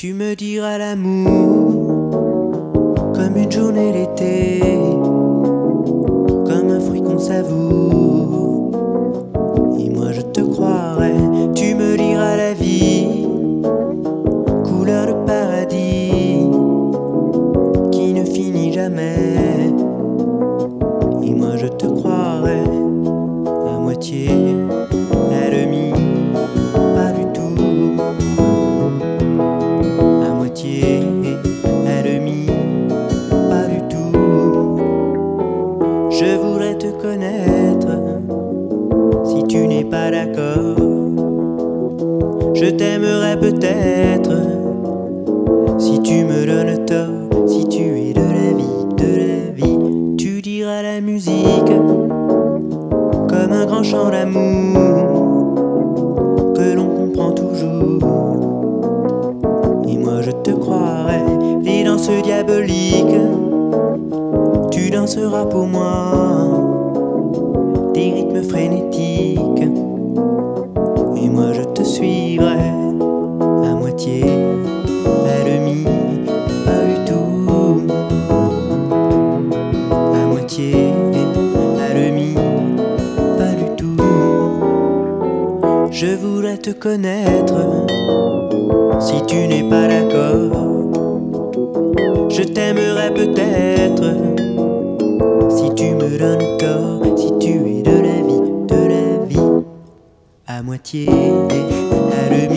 Tu me diras l'amour comme une journée d'été, comme un fruit qu'on savoure, et moi je te croirai. Tu me diras la vie couleur de paradis qui ne finit jamais, et moi je te croirai à moitié, à demi, pas du tout, à moitié, à demi, pas du tout. Je voudrais te connaître si tu n'es pas d'accord. Je t'aimerais peut-être si tu me donnes tort, si tu es de la vie, de la vie. Tu diras la musique comme un grand chant d'amour que l'on comprend toujours, et moi je te croirai. Les danses diaboliques, tu danseras pour moi des rythmes frénétiques, et moi je te suivrai à moitié, à demi, pas du tout, à moitié, à demi, pas du tout. Je voudrais te connaître si tu n'es pas d'accord. Je t'aimerais peut-être si tu me donnes tort, si tu es de la vie, à moitié, à demi.